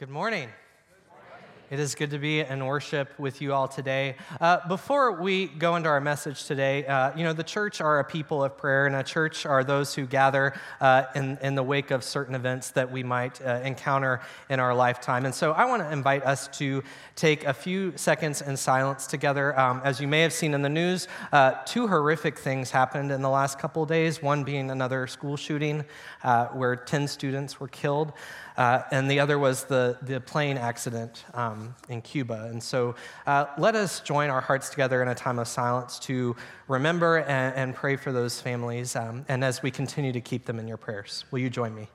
Good morning. It is good to be in worship with you all today. Before we go into our message today, the church are a people of prayer, and a church are those who gather in the wake of certain events that we might encounter in our lifetime. And so I want to invite us to take a few seconds in silence together. As you may have seen in the news, two horrific things happened in the last couple of days, one being another school shooting where 10 students were killed. And the other was the plane accident in Cuba. And so let us join our hearts together in a time of silence to remember and pray for those families, and as we continue to keep them in your prayers. Will you join me?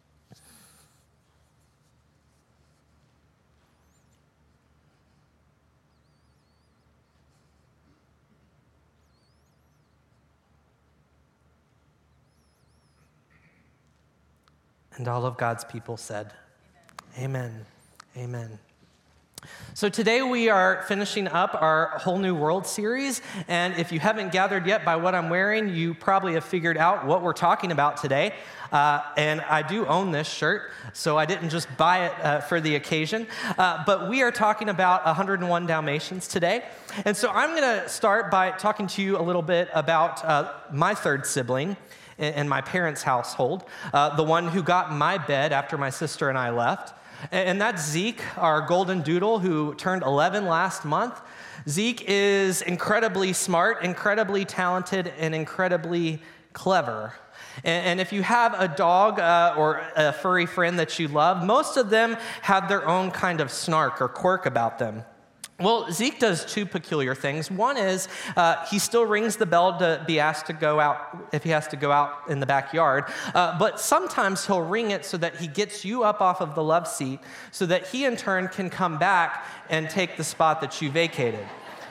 And all of God's people said, Amen. Amen. So today we are finishing up our Whole New World series, and if you haven't gathered yet by what I'm wearing, you probably have figured out what we're talking about today. And I do own this shirt, so I didn't just buy it for the occasion. But we are talking about 101 Dalmatians today. And so I'm going to start by talking to you a little bit about my third sibling in my parents' household, the one who got in my bed after my sister and I left. And that's Zeke, our golden doodle, who turned 11 last month. Zeke is incredibly smart, incredibly talented, and incredibly clever. And if you have a dog or a furry friend that you love, most of them have their own kind of snark or quirk about them. Well, Zeke does two peculiar things. One is he still rings the bell to be asked to go out if he has to go out in the backyard, but sometimes he'll ring it so that he gets you up off of the love seat so that he in turn can come back and take the spot that you vacated.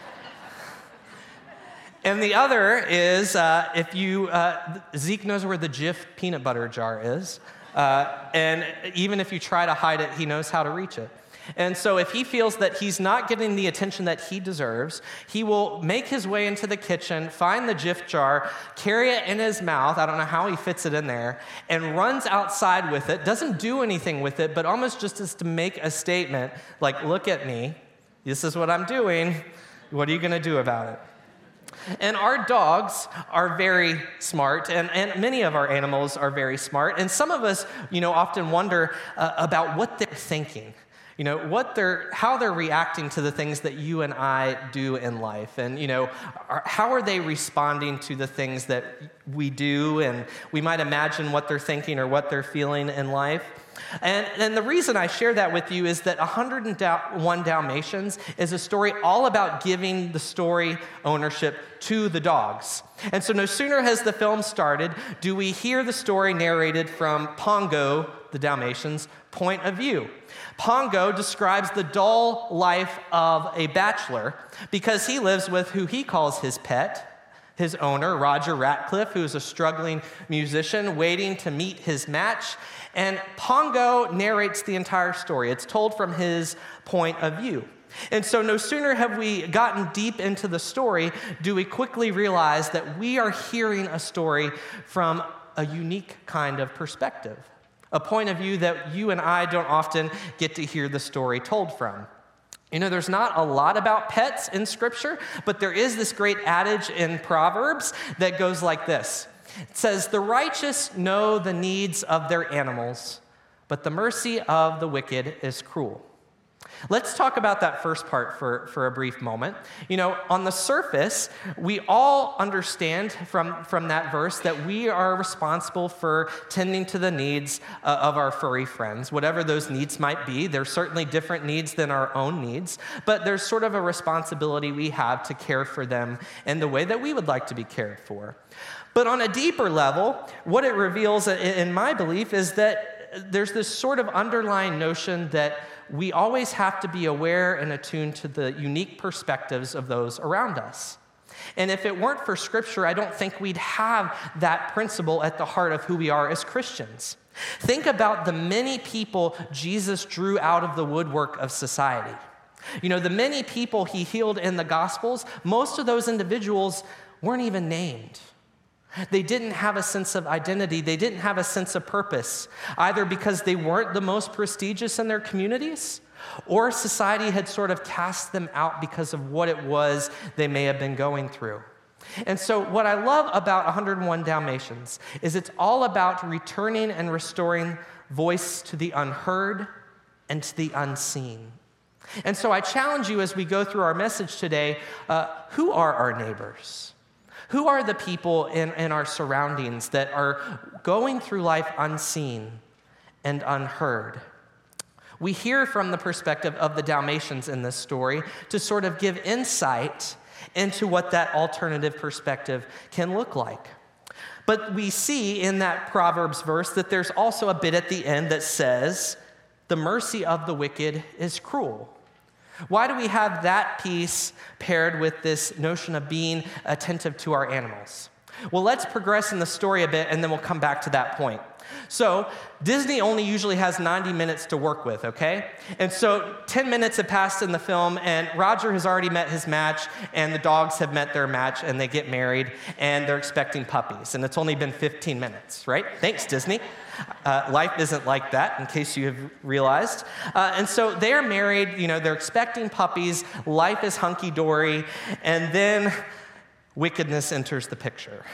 And the other is Zeke knows where the Jif peanut butter jar is, and even if you try to hide it, he knows how to reach it. And so if he feels that he's not getting the attention that he deserves, he will make his way into the kitchen, find the Jif jar, carry it in his mouth, I don't know how he fits it in there, and runs outside with it, doesn't do anything with it, but almost just as to make a statement, like, look at me, this is what I'm doing, what are you going to do about it? And our dogs are very smart, and many of our animals are very smart, and some of us, often wonder about what they're thinking. How they're reacting to the things that you and I do in life. And, how are they responding to the things that we do? And we might imagine what they're thinking or what they're feeling in life. And the reason I share that with you is that 101 Dalmatians is a story all about giving the story ownership to the dogs. And so no sooner has the film started do we hear the story narrated from Pongo, the Dalmatians' point of view. Pongo describes the dull life of a bachelor because he lives with who he calls his pet, his owner, Roger Ratcliffe, who is a struggling musician waiting to meet his match. And Pongo narrates the entire story. It's told from his point of view. And so no sooner have we gotten deep into the story, do we quickly realize that we are hearing a story from a unique kind of perspective, a point of view that you and I don't often get to hear the story told from. There's not a lot about pets in Scripture, but there is this great adage in Proverbs that goes like this. It says, "The righteous know the needs of their animals, but the mercy of the wicked is cruel." Let's talk about that first part for a brief moment. On the surface, we all understand from that verse that we are responsible for tending to the needs of our furry friends, whatever those needs might be. There's certainly different needs than our own needs, but there's sort of a responsibility we have to care for them in the way that we would like to be cared for. But on a deeper level, what it reveals, in my belief, is that there's this sort of underlying notion that we always have to be aware and attuned to the unique perspectives of those around us. And if it weren't for Scripture, I don't think we'd have that principle at the heart of who we are as Christians. Think about the many people Jesus drew out of the woodwork of society. The many people he healed in the Gospels, most of those individuals weren't even named. They didn't have a sense of identity. They didn't have a sense of purpose, either because they weren't the most prestigious in their communities, or society had sort of cast them out because of what it was they may have been going through. And so what I love about 101 Dalmatians is it's all about returning and restoring voice to the unheard and to the unseen. And so I challenge you as we go through our message today, who are our neighbors? Who are the people in our surroundings that are going through life unseen and unheard? We hear from the perspective of the Dalmatians in this story to sort of give insight into what that alternative perspective can look like. But we see in that Proverbs verse that there's also a bit at the end that says, the mercy of the wicked is cruel. Why do we have that piece paired with this notion of being attentive to our animals? Well, let's progress in the story a bit, and then we'll come back to that point. So Disney only usually has 90 minutes to work with, okay? And so 10 minutes have passed in the film, and Roger has already met his match, and the dogs have met their match, and they get married, and they're expecting puppies. And it's only been 15 minutes, right? Thanks, Disney. Life isn't like that, in case you have realized. And so they're married, they're expecting puppies, life is hunky-dory, and then wickedness enters the picture.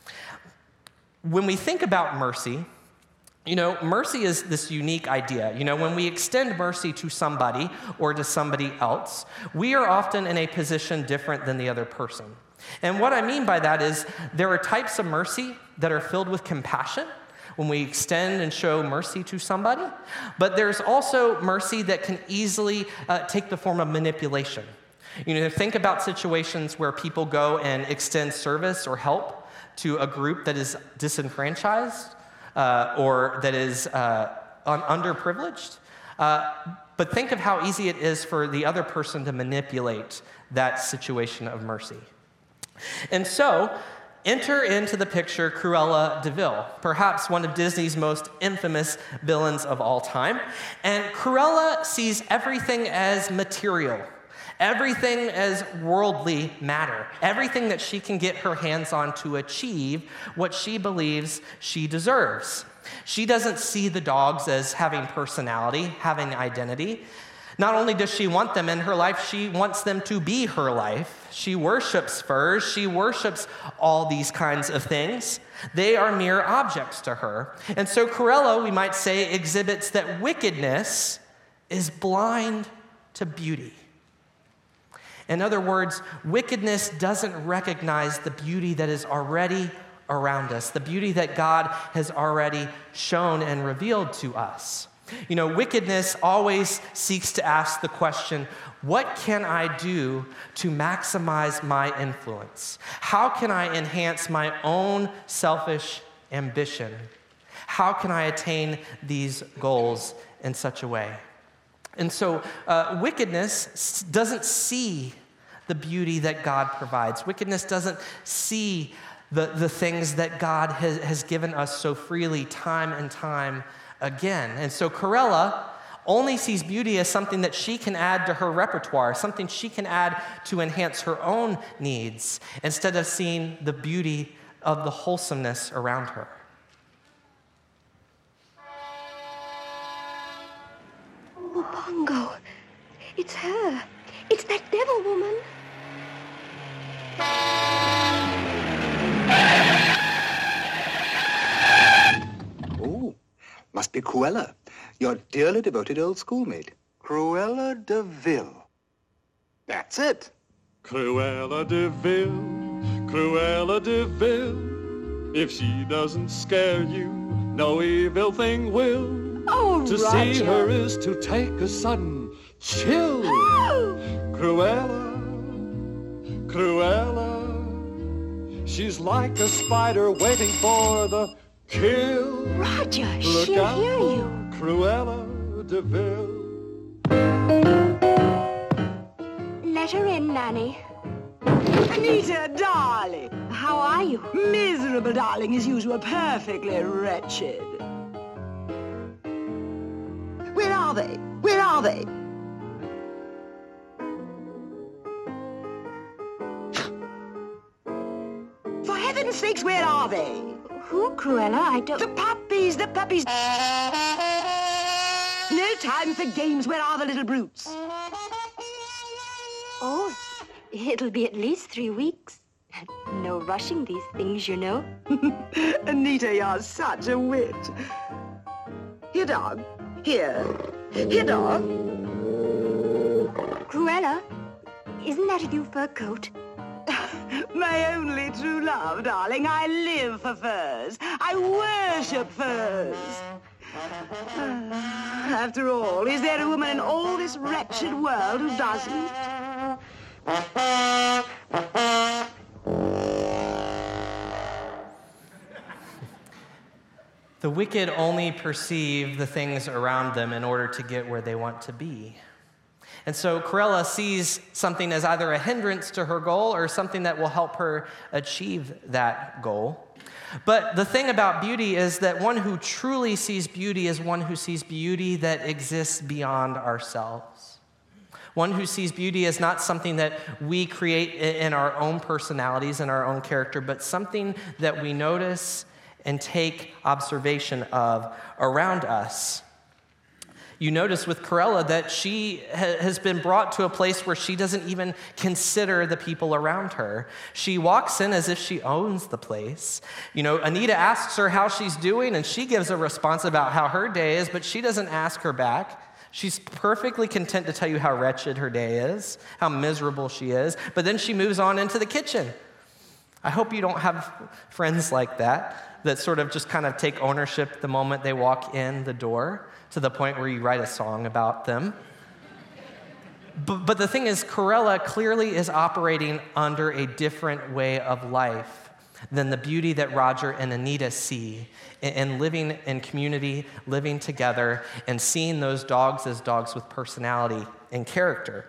When we think about mercy, mercy is this unique idea. When we extend mercy to somebody or to somebody else, we are often in a position different than the other person. And what I mean by that is there are types of mercy that are filled with compassion when we extend and show mercy to somebody, but there's also mercy that can easily take the form of manipulation. Think about situations where people go and extend service or help to a group that is disenfranchised or that is underprivileged. But think of how easy it is for the other person to manipulate that situation of mercy. And so, enter into the picture Cruella de Vil, perhaps one of Disney's most infamous villains of all time. And Cruella sees everything as material. Everything as worldly matter, everything that she can get her hands on to achieve what she believes she deserves. She doesn't see the dogs as having personality, having identity. Not only does she want them in her life, she wants them to be her life. She worships furs, she worships all these kinds of things. They are mere objects to her. And so Cruella, we might say, exhibits that wickedness is blind to beauty. In other words, wickedness doesn't recognize the beauty that is already around us, the beauty that God has already shown and revealed to us. Wickedness always seeks to ask the question, what can I do to maximize my influence? How can I enhance my own selfish ambition? How can I attain these goals in such a way? And so wickedness doesn't see the beauty that God provides. Wickedness doesn't see the things that God has given us so freely time and time again. And so Cruella only sees beauty as something that she can add to her repertoire, something she can add to enhance her own needs, instead of seeing the beauty of the wholesomeness around her. Oh, Pongo. It's her. It's that devil woman. Oh, must be Cruella, your dearly devoted old schoolmate. Cruella de Vil. That's it. Cruella de Vil, Cruella de Vil. If she doesn't scare you, no evil thing will. Oh, To Roger. see her is to take a sudden chill. Oh. Cruella, Cruella. She's like a spider waiting for the kill. Roger, Look she'll out hear for you. Cruella de Vil. Let her in, Nanny. Anita, darling. How are you? Miserable, darling, as usual, perfectly wretched. Where are they? Where are they? For heaven's sakes, where are they? Who, Cruella? I don't... The puppies, the puppies. No time for games. Where are the little brutes? Oh, it'll be at least 3 weeks. No rushing these things, you know. Anita, you're such a wit. Here, dog. Here. Here, dog. Cruella, isn't that a new fur coat? My only true love, darling. I live for furs. I worship furs. After all, is there a woman in all this wretched world who doesn't? The wicked only perceive the things around them in order to get where they want to be. And so Cruella sees something as either a hindrance to her goal or something that will help her achieve that goal. But the thing about beauty is that one who truly sees beauty is one who sees beauty that exists beyond ourselves. One who sees beauty as not something that we create in our own personalities and our own character, but something that we notice and take observation of around us. You notice with Cruella that she has been brought to a place where she doesn't even consider the people around her. She walks in as if she owns the place. You know, Anita asks her how she's doing, and she gives a response about how her day is, but she doesn't ask her back. She's perfectly content to tell you how wretched her day is, how miserable she is, but then she moves on into the kitchen. I hope you don't have friends like that sort of just kind of take ownership the moment they walk in the door, to the point where you write a song about them. But the thing is, Cruella clearly is operating under a different way of life than the beauty that Roger and Anita see in living in community, living together, and seeing those dogs as dogs with personality and character.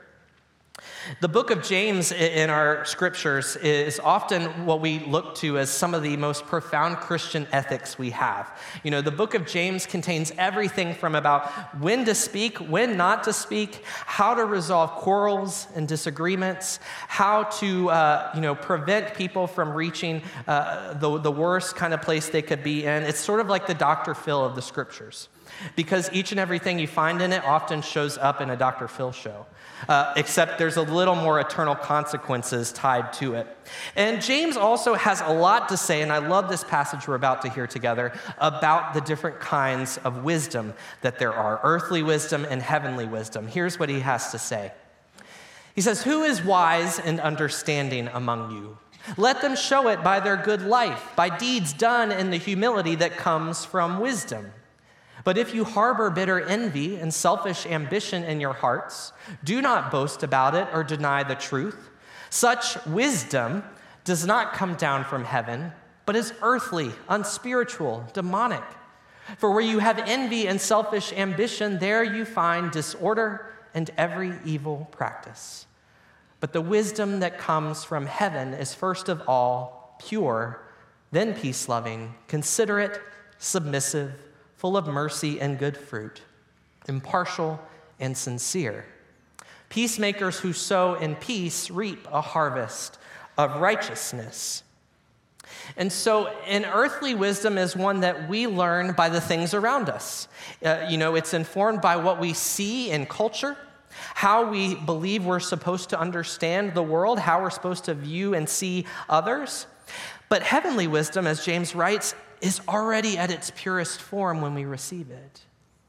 The book of James in our scriptures is often what we look to as some of the most profound Christian ethics we have. You know, the book of James contains everything from about when to speak, when not to speak, how to resolve quarrels and disagreements, how to prevent people from reaching the worst kind of place they could be in. It's sort of like the Dr. Phil of the scriptures, because each and everything you find in it often shows up in a Dr. Phil show. Except there's a little more eternal consequences tied to it. And James also has a lot to say, and I love this passage we're about to hear together, about the different kinds of wisdom that there are, earthly wisdom and heavenly wisdom. Here's what he has to say. He says, "Who is wise and understanding among you? Let them show it by their good life, by deeds done in the humility that comes from wisdom. But if you harbor bitter envy and selfish ambition in your hearts, do not boast about it or deny the truth. Such wisdom does not come down from heaven, but is earthly, unspiritual, demonic. For where you have envy and selfish ambition, there you find disorder and every evil practice. But the wisdom that comes from heaven is first of all pure, then peace-loving, considerate, submissive, full of mercy and good fruit, impartial and sincere. Peacemakers who sow in peace reap a harvest of righteousness." And so an earthly wisdom is one that we learn by the things around us. It's informed by what we see in culture, how we believe we're supposed to understand the world, how we're supposed to view and see others. But heavenly wisdom, as James writes, is already at its purest form when we receive it,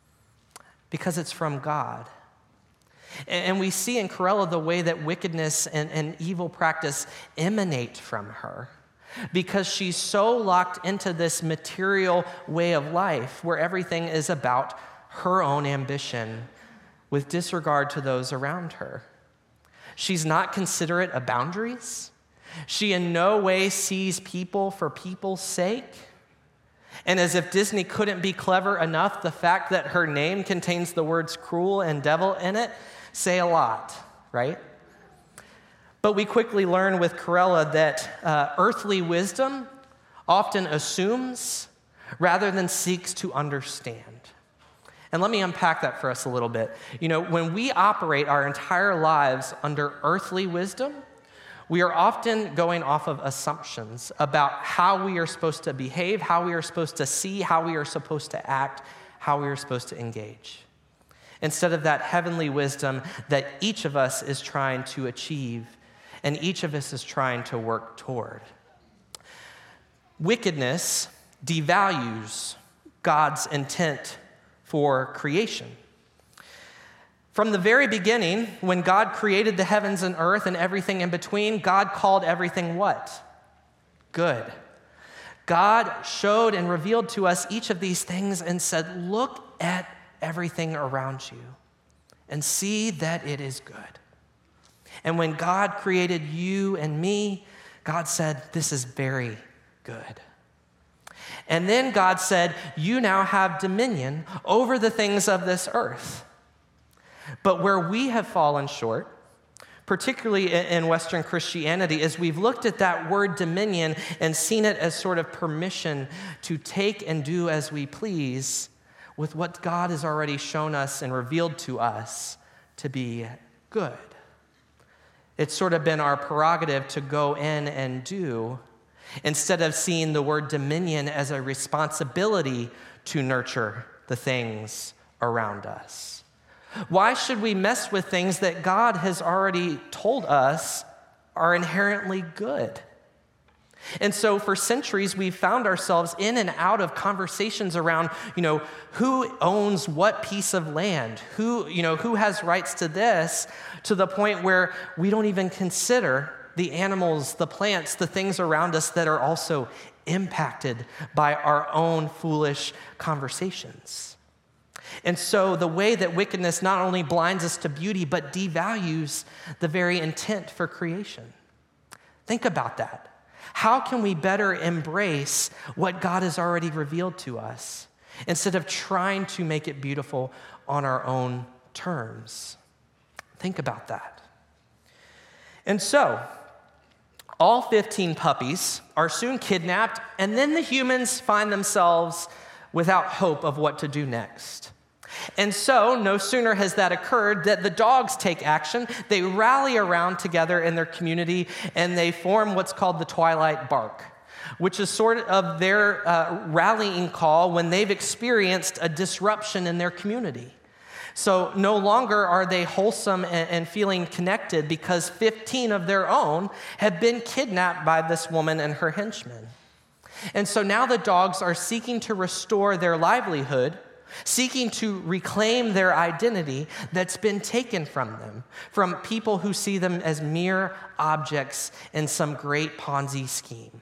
because it's from God. And we see in Cruella the way that wickedness and evil practice emanate from her, because she's so locked into this material way of life where everything is about her own ambition with disregard to those around her. She's not considerate of boundaries. She in no way sees people for people's sake. And as if Disney couldn't be clever enough, the fact that her name contains the words cruel and devil in it say a lot, right? But we quickly learn with Cruella that earthly wisdom often assumes rather than seeks to understand. And let me unpack that for us a little bit. When we operate our entire lives under earthly wisdom, we are often going off of assumptions about how we are supposed to behave, how we are supposed to see, how we are supposed to act, how we are supposed to engage, instead of that heavenly wisdom that each of us is trying to achieve and each of us is trying to work toward. Wickedness devalues God's intent for creation. From the very beginning, when God created the heavens and earth and everything in between, God called everything what? Good. God showed and revealed to us each of these things and said, look at everything around you and see that it is good. And when God created you and me, God said, this is very good. And then God said, you now have dominion over the things of this earth. But where we have fallen short, particularly in Western Christianity, is we've looked at that word dominion and seen it as sort of permission to take and do as we please with what God has already shown us and revealed to us to be good. It's sort of been our prerogative to go in and do, instead of seeing the word dominion as a responsibility to nurture the things around us. Why should we mess with things that God has already told us are inherently good? And so for centuries, we've found ourselves in and out of conversations around, who owns what piece of land, who has rights to this, to the point where we don't even consider the animals, the plants, the things around us that are also impacted by our own foolish conversations. And so the way that wickedness not only blinds us to beauty, but devalues the very intent for creation. Think about that. How can we better embrace what God has already revealed to us instead of trying to make it beautiful on our own terms? Think about that. And so, all 15 puppies are soon kidnapped, and then the humans find themselves without hope of what to do next. And so, no sooner has that occurred that the dogs take action. They rally around together in their community, and they form what's called the Twilight Bark, which is sort of their rallying call when they've experienced a disruption in their community. So no longer are they wholesome and feeling connected because 15 of their own have been kidnapped by this woman and her henchmen. And so now the dogs are seeking to restore their livelihood, seeking to reclaim their identity that's been taken from them, from people who see them as mere objects in some great Ponzi scheme.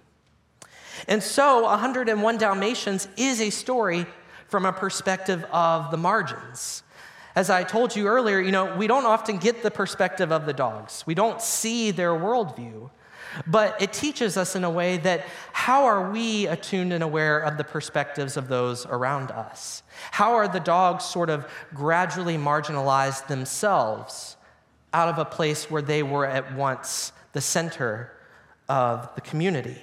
And so 101 Dalmatians is a story from a perspective of the margins. As I told you earlier, we don't often get the perspective of the dogs. We don't see their worldview. But it teaches us in a way that how are we attuned and aware of the perspectives of those around us? How are the dogs sort of gradually marginalized themselves out of a place where they were at once the center of the community?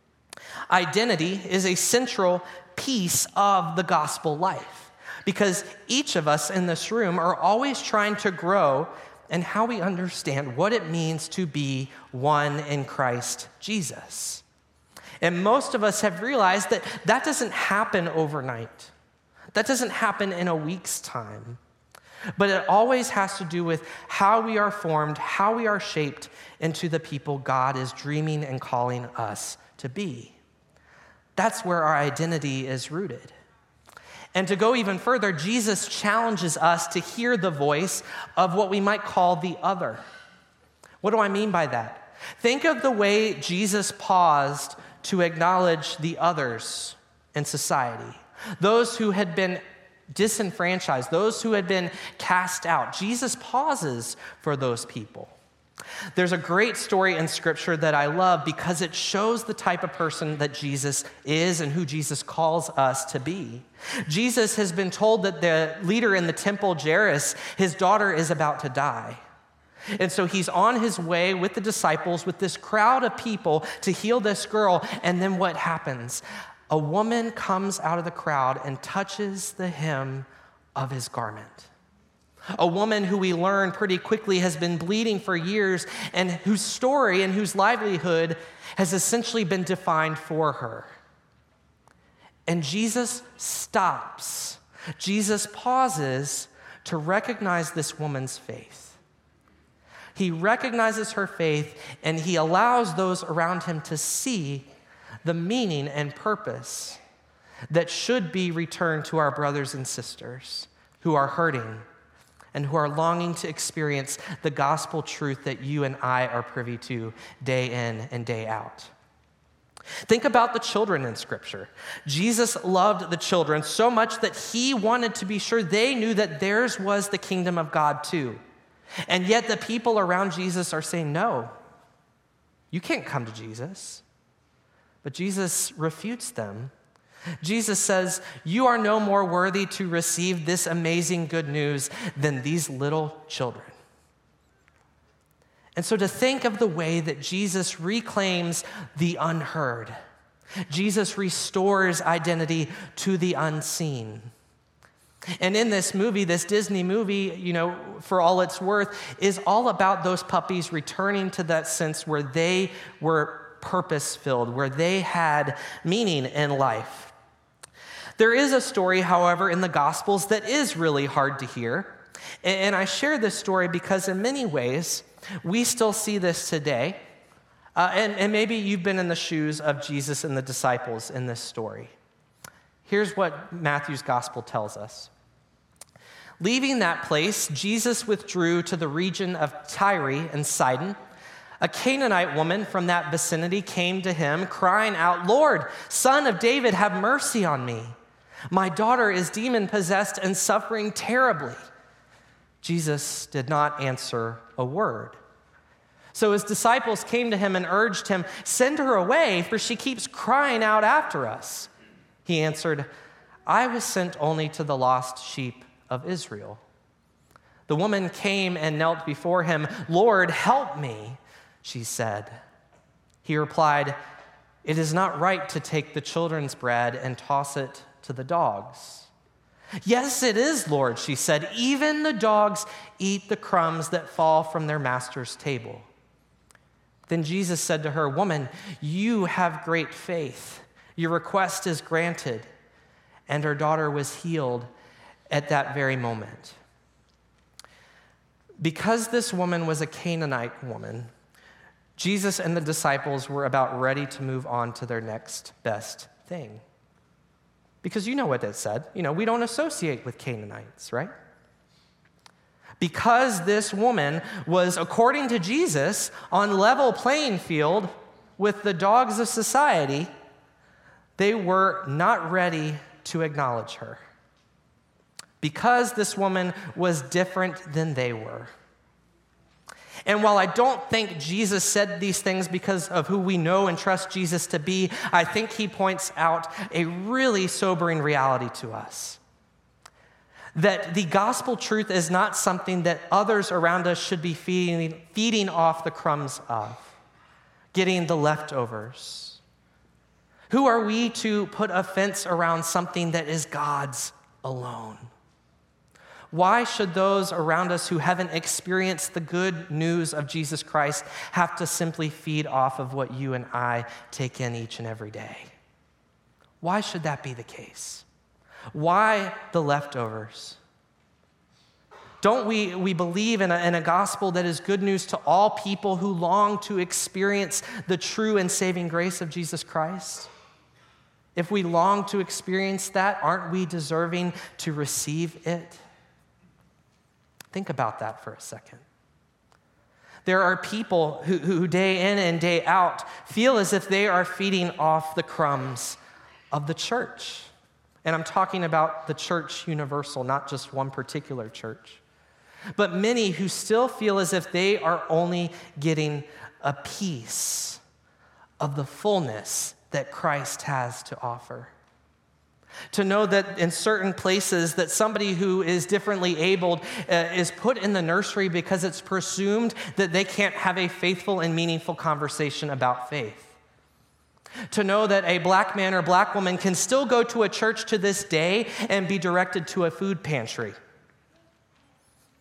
Identity is a central piece of the gospel life because each of us in this room are always trying to grow in how we understand what it means to be one in Christ Jesus. And most of us have realized that that doesn't happen overnight. That doesn't happen in a week's time. But it always has to do with how we are formed, how we are shaped into the people God is dreaming and calling us to be. That's where our identity is rooted. And to go even further, Jesus challenges us to hear the voice of what we might call the other. What do I mean by that? Think of the way Jesus paused to acknowledge the others in society, those who had been disenfranchised, those who had been cast out. Jesus pauses for those people. There's a great story in Scripture that I love because it shows the type of person that Jesus is and who Jesus calls us to be. Jesus has been told that the leader in the temple, Jairus, his daughter is about to die. And so he's on his way with the disciples, with this crowd of people to heal this girl. And then what happens? A woman comes out of the crowd and touches the hem of his garment. A woman who we learn pretty quickly has been bleeding for years and whose story and whose livelihood has essentially been defined for her. And Jesus stops. Jesus pauses to recognize this woman's faith. He recognizes her faith and he allows those around him to see the meaning and purpose that should be returned to our brothers and sisters who are hurting and who are longing to experience the gospel truth that you and I are privy to day in and day out. Think about the children in Scripture. Jesus loved the children so much that he wanted to be sure they knew that theirs was the kingdom of God too. And yet the people around Jesus are saying, no, you can't come to Jesus. But Jesus refutes them. Jesus says, you are no more worthy to receive this amazing good news than these little children. And so to think of the way that Jesus reclaims the unheard, Jesus restores identity to the unseen. And in this movie, this Disney movie, for all it's worth, is all about those puppies returning to that sense where they were purpose-filled, where they had meaning in life. There is a story, however, in the Gospels that is really hard to hear. And I share this story because in many ways, we still see this today. And maybe you've been in the shoes of Jesus and the disciples in this story. Here's what Matthew's Gospel tells us. Leaving that place, Jesus withdrew to the region of Tyre and Sidon. A Canaanite woman from that vicinity came to him, crying out, "Lord, Son of David, have mercy on me. My daughter is demon-possessed and suffering terribly." Jesus did not answer a word. So his disciples came to him and urged him, "Send her away, for she keeps crying out after us." He answered, "I was sent only to the lost sheep of Israel." The woman came and knelt before him. "Lord, help me," she said. He replied, "It is not right to take the children's bread and toss it to the dogs." "Yes, it is, Lord," she said. "Even the dogs eat the crumbs that fall from their master's table." Then Jesus said to her, "Woman, you have great faith. Your request is granted." And her daughter was healed at that very moment. Because this woman was a Canaanite woman, Jesus and the disciples were about ready to move on to their next best thing. Because you know what it said. We don't associate with Canaanites, right? Because this woman was, according to Jesus, on level playing field with the dogs of society, they were not ready to acknowledge her. Because this woman was different than they were. And while I don't think Jesus said these things because of who we know and trust Jesus to be, I think he points out a really sobering reality to us. That the gospel truth is not something that others around us should be feeding off the crumbs of, getting the leftovers. Who are we to put a fence around something that is God's alone? Why should those around us who haven't experienced the good news of Jesus Christ have to simply feed off of what you and I take in each and every day? Why should that be the case? Why the leftovers? Don't we believe in a gospel that is good news to all people who long to experience the true and saving grace of Jesus Christ? If we long to experience that, aren't we deserving to receive it? Think about that for a second. There are people who day in and day out feel as if they are feeding off the crumbs of the church. And I'm talking about the church universal, not just one particular church. But many who still feel as if they are only getting a piece of the fullness that Christ has to offer. To know that in certain places that somebody who is differently abled is put in the nursery because it's presumed that they can't have a faithful and meaningful conversation about faith. To know that a black man or black woman can still go to a church to this day and be directed to a food pantry.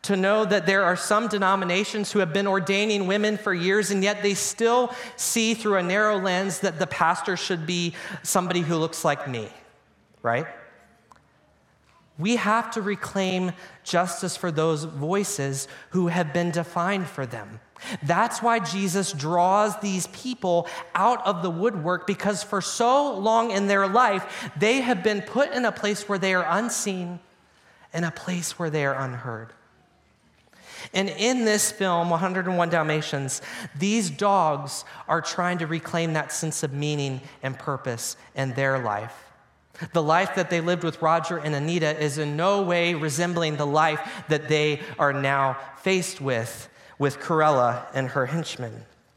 to know that there are some denominations who have been ordaining women for years, and yet they still see through a narrow lens that the pastor should be somebody who looks like me, right? We have to reclaim justice for those voices who have been defined for them. That's why Jesus draws these people out of the woodwork, because for so long in their life, they have been put in a place where they are unseen, in a place where they are unheard. And in this film, 101 Dalmatians, these dogs are trying to reclaim that sense of meaning and purpose in their life. The life that they lived with Roger and Anita is in no way resembling the life that they are now faced with Cruella and her henchmen.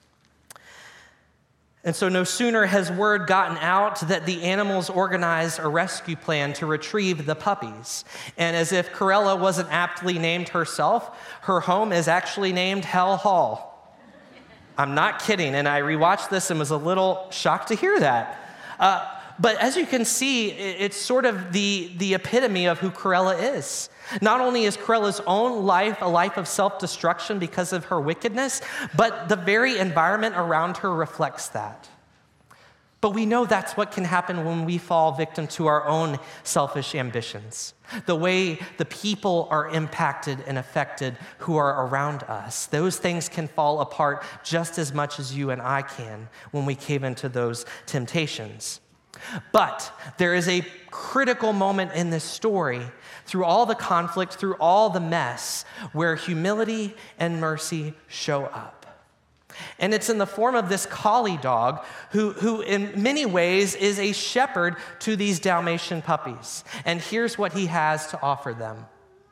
And so no sooner has word gotten out that the animals organized a rescue plan to retrieve the puppies. And as if Cruella wasn't aptly named herself, her home is actually named Hell Hall. I'm not kidding, and I rewatched this and was a little shocked to hear that. But as you can see, it's sort of the epitome of who Cruella is. Not only is Cruella's own life a life of self-destruction because of her wickedness, but the very environment around her reflects that. But we know that's what can happen when we fall victim to our own selfish ambitions. The way the people are impacted and affected who are around us. Those things can fall apart just as much as you and I can when we cave into those temptations. But there is a critical moment in this story, through all the conflict, through all the mess, where humility and mercy show up. And it's in the form of this collie dog who in many ways is a shepherd to these Dalmatian puppies. And here's what he has to offer them.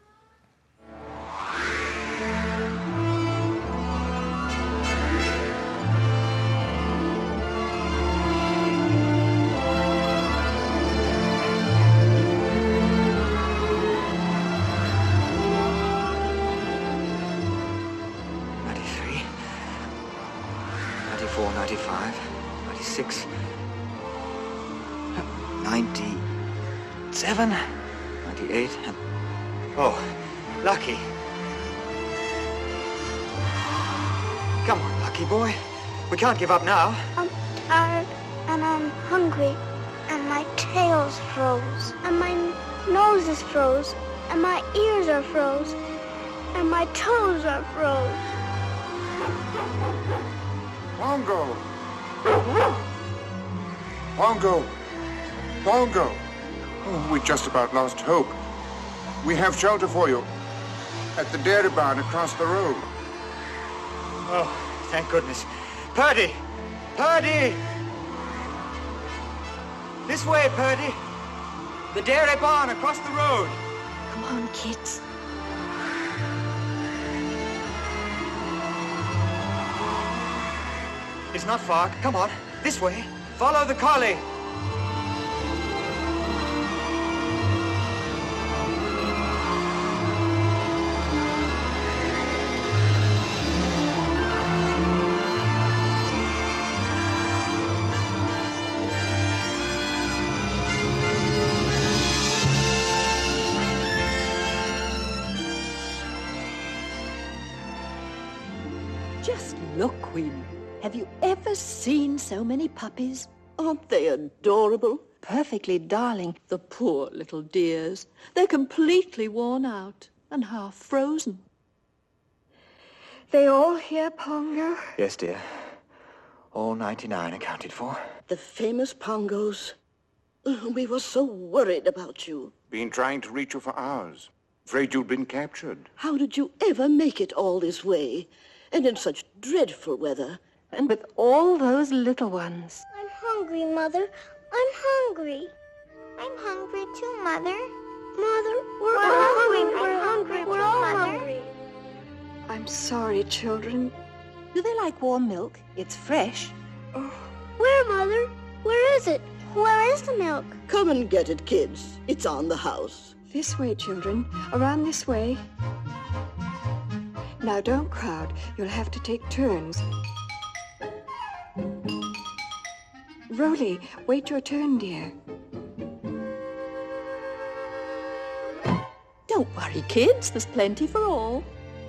$96, $97, $98, and... Oh, Lucky. Come on, Lucky boy. We can't give up now. I'm tired, and I'm hungry, and my tail's froze, and my nose is froze, and my ears are froze, and my toes are froze. Pongo! Pongo! Pongo! Oh, we just about lost hope. We have shelter for you at the dairy barn across the road. Oh, thank goodness. Purdy! Purdy! This way, Purdy. The dairy barn across the road. Come on, kids. It's not far. Come on. This way. Follow the collie. Just look, Queen. Have you ever seen so many puppies? Aren't they adorable? Perfectly darling. The poor little dears. They're completely worn out and half frozen. They all here, Pongo? Yes, dear. All 99 accounted for. The famous Pongos. We were so worried about you. Been trying to reach you for hours. Afraid you'd been captured. How did you ever make it all this way? And in such dreadful weather. And with all those little ones. I'm hungry, Mother. I'm hungry. I'm hungry too, Mother. Mother, we're all hungry. We're hungry. We're all hungry. I'm sorry, children. Do they like warm milk? It's fresh. Oh. Where, Mother? Where is it? Where is the milk? Come and get it, kids. It's on the house. This way, children. Around this way. Now, don't crowd. You'll have to take turns. Roly, wait your turn, dear. Don't worry, kids. There's plenty for all.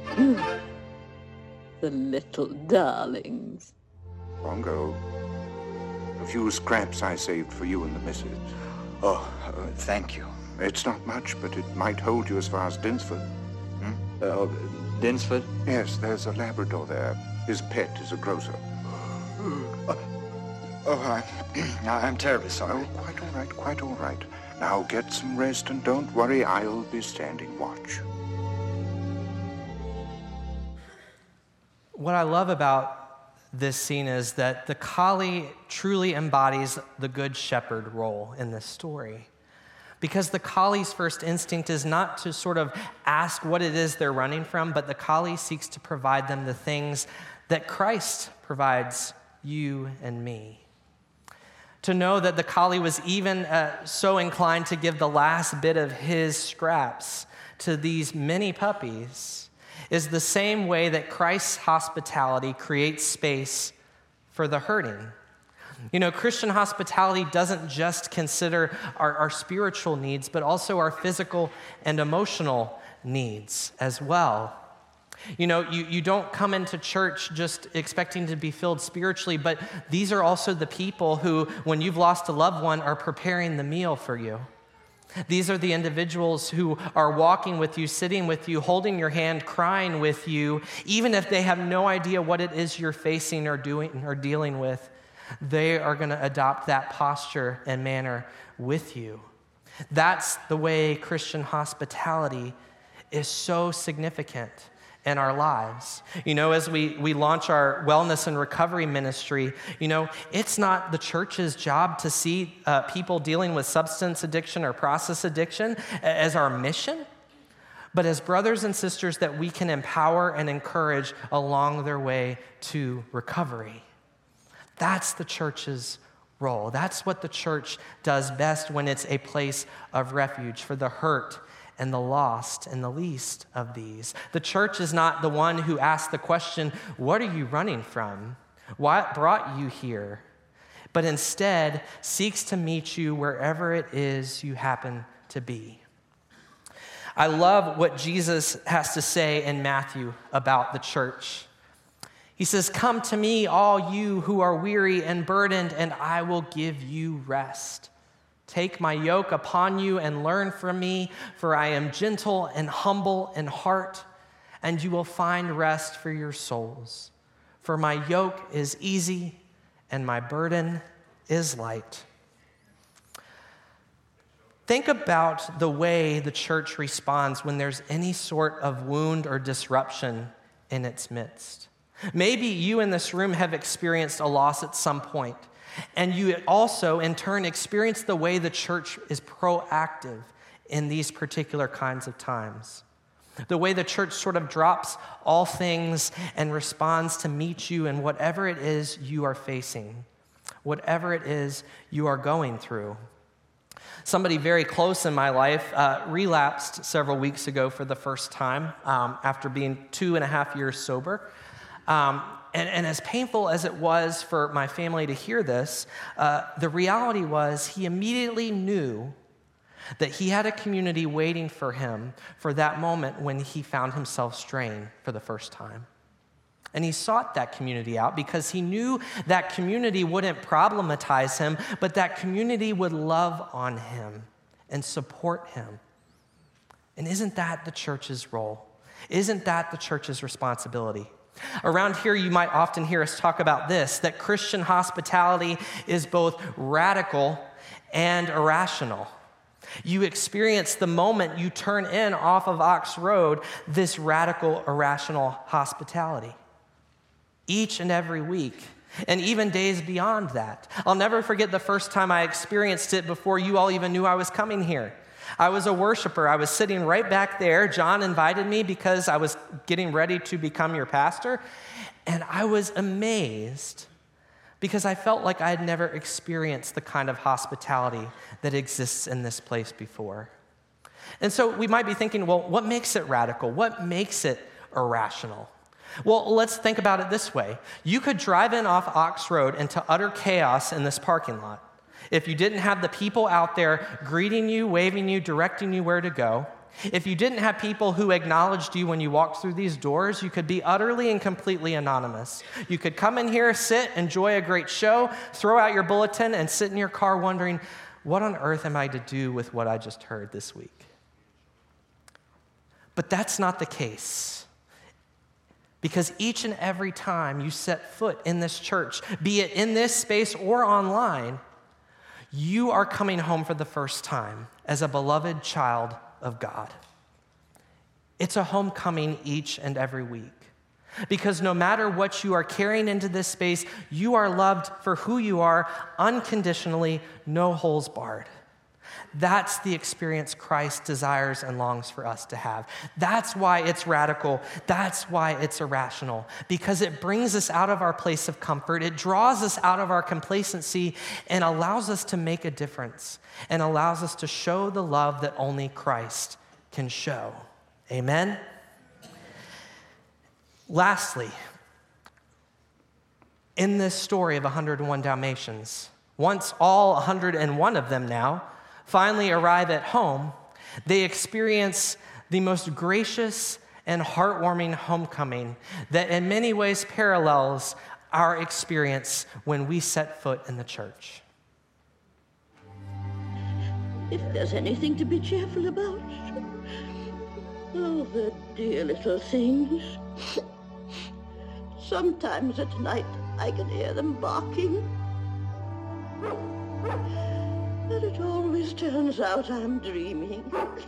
The little darlings. Bongo, a few scraps I saved for you and the missus. Oh, thank you. It's not much, but it might hold you as far as Dinsford. Dinsford? Yes, there's a Labrador there. His pet is a grocer. I'm terribly sorry. Oh, quite all right. Now get some rest and don't worry, I'll be standing watch. What I love about this scene is that the collie truly embodies the good shepherd role in this story. Because the collie's first instinct is not to sort of ask what it is they're running from, but the collie seeks to provide them the things that Christ provides you and me. To know that the collie was even so inclined to give the last bit of his scraps to these many puppies is the same way that Christ's hospitality creates space for the hurting. You know, Christian hospitality doesn't just consider our spiritual needs, but also our physical and emotional needs as well. You know, you don't come into church just expecting to be filled spiritually, but these are also the people who, when you've lost a loved one, are preparing the meal for you. These are the individuals who are walking with you, sitting with you, holding your hand, crying with you, even if they have no idea what it is you're facing or doing or dealing with. They are going to adopt that posture and manner with you. That's the way Christian hospitality is so significant in our lives. You know, as we launch our wellness and recovery ministry, you know, it's not the church's job to see people dealing with substance addiction or process addiction as our mission, but as brothers and sisters that we can empower and encourage along their way to recovery. That's the church's role. That's what the church does best when it's a place of refuge for the hurt and the lost and the least of these. The church is not the one who asks the question, what are you running from? What brought you here? But instead seeks to meet you wherever it is you happen to be. I love what Jesus has to say in Matthew about the church. He says, "Come to me, all you who are weary and burdened, and I will give you rest. Take my yoke upon you and learn from me, for I am gentle and humble in heart, and you will find rest for your souls. For my yoke is easy and my burden is light." Think about the way the church responds when there's any sort of wound or disruption in its midst. Maybe you in this room have experienced a loss at some point, and you also, in turn, experience the way the church is proactive in these particular kinds of times. The way the church sort of drops all things and responds to meet you in whatever it is you are facing, whatever it is you are going through. Somebody very close in my life relapsed several weeks ago for the first time after being 2.5 years sober. And as painful as it was for my family to hear this, the reality was he immediately knew that he had a community waiting for him for that moment when he found himself straying for the first time. And he sought that community out because he knew that community wouldn't problematize him, but that community would love on him and support him. And isn't that the church's role? Isn't that the church's responsibility? Around here, you might often hear us talk about this, that Christian hospitality is both radical and irrational. You experience the moment you turn in off of Ox Road, this radical, irrational hospitality. Each and every week, and even days beyond that. I'll never forget the first time I experienced it before you all even knew I was coming here. I was a worshiper. I was sitting right back there. John invited me because I was getting ready to become your pastor. And I was amazed because I felt like I had never experienced the kind of hospitality that exists in this place before. And so we might be thinking, well, what makes it radical? What makes it irrational? Well, let's think about it this way. You could drive in off Ox Road into utter chaos in this parking lot. If you didn't have the people out there greeting you, waving you, directing you where to go, If you didn't have people who acknowledged you when you walked through these doors, you could be utterly and completely anonymous. You could come in here, sit, enjoy a great show, throw out your bulletin, and sit in your car wondering, what on earth am I to do with what I just heard this week? But that's not the case. Because each and every time you set foot in this church, be it in this space or online, you are coming home for the first time as a beloved child of God. It's a homecoming each and every week. Because no matter what you are carrying into this space, you are loved for who you are, unconditionally, no holes barred. That's the experience Christ desires and longs for us to have. That's why it's radical. That's why it's irrational. Because it brings us out of our place of comfort. It draws us out of our complacency and allows us to make a difference and allows us to show the love that only Christ can show. Amen? Lastly, in this story of 101 Dalmatians, once all 101 of them now finally arrive at home, they experience the most gracious and heartwarming homecoming that in many ways parallels our experience when we set foot in the church. If there's anything to be cheerful about, oh, the dear little things. Sometimes at night I can hear them barking. But it always turns out I'm dreaming.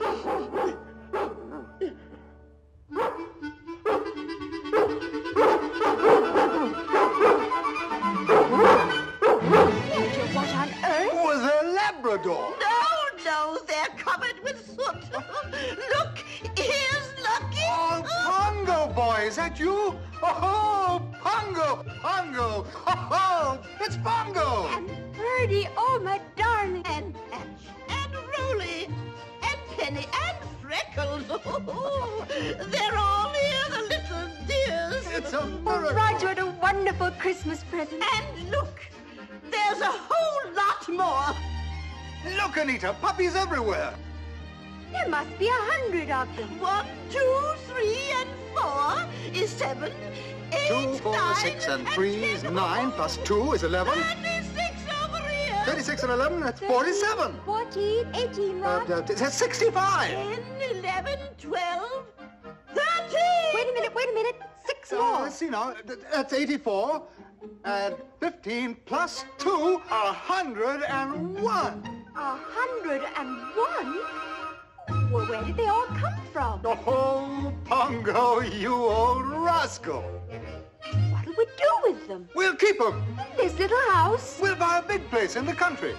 What on earth? Was a Labrador. No, they're covered with soot. Look, here's Lucky. Oh, Pongo boy, is that you? Oh, Pongo, Pongo. Oh, it's Pongo. And Birdie, oh, my darling. And Patch, and Roly, and Penny, and Freckles. They're all here, the little dears. It's a Oh, miracle. Roger, what a wonderful Christmas present. And look, there's a whole lot more. Look, Anita, puppies everywhere. There must be 100 of them. 1, 2, 3, and 4 is 7. 8, 2, 4, 9, 6, and 3 is 9, plus 2 is 11. 36 over here. 36 and 11, that's 47. 14, 18, Rod. That's 65. 10, 11, 12, 13. Wait a minute. 6 more. Let's see now. That's 84. And 15 plus 2 are 101. 101? Well, where did they all come from? Oh, Pongo, you old rascal. What'll we do with them? We'll keep them. This little house? We'll buy a big place in the country.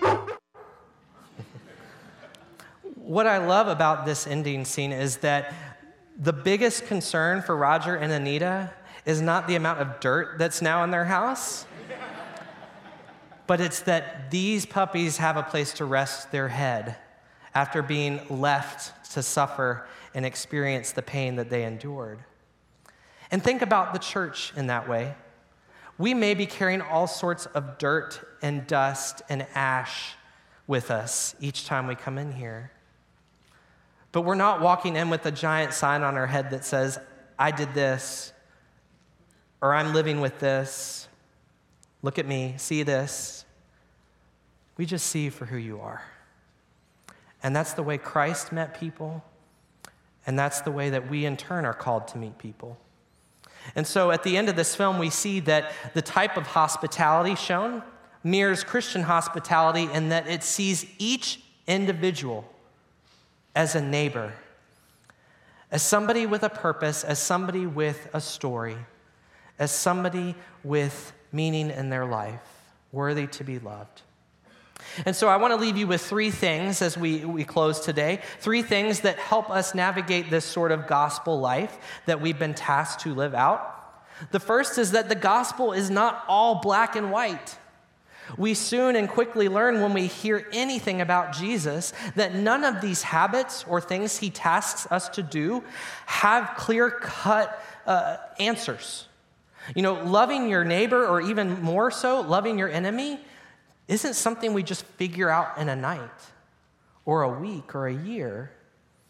What I love about this ending scene is that the biggest concern for Roger and Anita is not the amount of dirt that's now in their house, but it's that these puppies have a place to rest their head after being left to suffer and experience the pain that they endured. And think about the church in that way. We may be carrying all sorts of dirt and dust and ash with us each time we come in here. But we're not walking in with a giant sign on our head that says, I did this, or I'm living with this. Look at me, see this. We just see you for who you are. And that's the way Christ met people, and that's the way that we in turn are called to meet people. And so at the end of this film, we see that the type of hospitality shown mirrors Christian hospitality in that it sees each individual as a neighbor, as somebody with a purpose, as somebody with a story, as somebody with meaning in their life, worthy to be loved. And so I want to leave you with 3 things as we close today. 3 things that help us navigate this sort of gospel life that we've been tasked to live out. The first is that the gospel is not all black and white. We soon and quickly learn when we hear anything about Jesus that none of these habits or things he tasks us to do have clear-cut answers. You know, loving your neighbor, or even more so, loving your enemy, isn't something we just figure out in a night or a week or a year.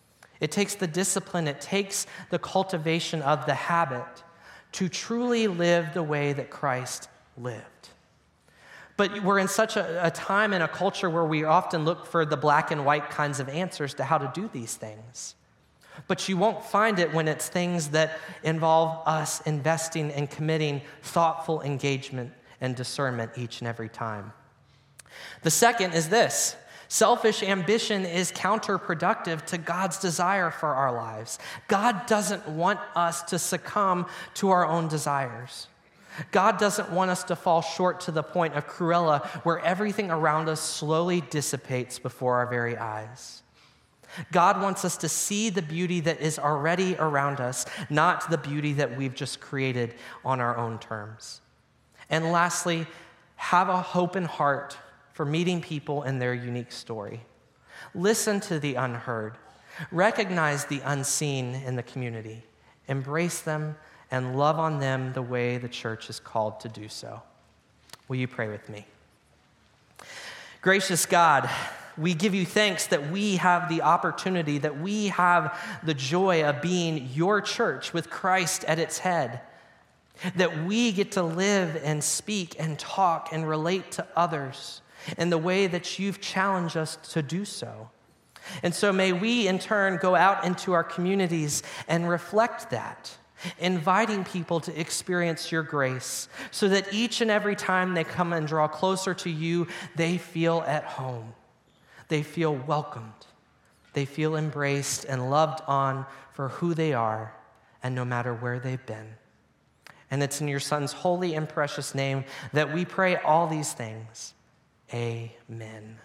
It takes the discipline, it takes the cultivation of the habit to truly live the way that Christ lived. But we're in such a time in a culture where we often look for the black and white kinds of answers to how to do these things. But you won't find it when it's things that involve us investing and committing thoughtful engagement and discernment each and every time. The second is this: selfish ambition is counterproductive to God's desire for our lives. God doesn't want us to succumb to our own desires. God doesn't want us to fall short to the point of Cruella, where everything around us slowly dissipates before our very eyes. God wants us to see the beauty that is already around us, not the beauty that we've just created on our own terms. And lastly, have a open heart for meeting people in their unique story. Listen to the unheard. Recognize the unseen in the community. Embrace them and love on them the way the church is called to do so. Will you pray with me? Gracious God, we give you thanks that we have the opportunity, that we have the joy of being your church with Christ at its head, that we get to live and speak and talk and relate to others in the way that you've challenged us to do so. And so may we in turn go out into our communities and reflect that, inviting people to experience your grace so that each and every time they come and draw closer to you, they feel at home. They feel welcomed. They feel embraced and loved on for who they are and no matter where they've been. And it's in your Son's holy and precious name that we pray all these things. Amen.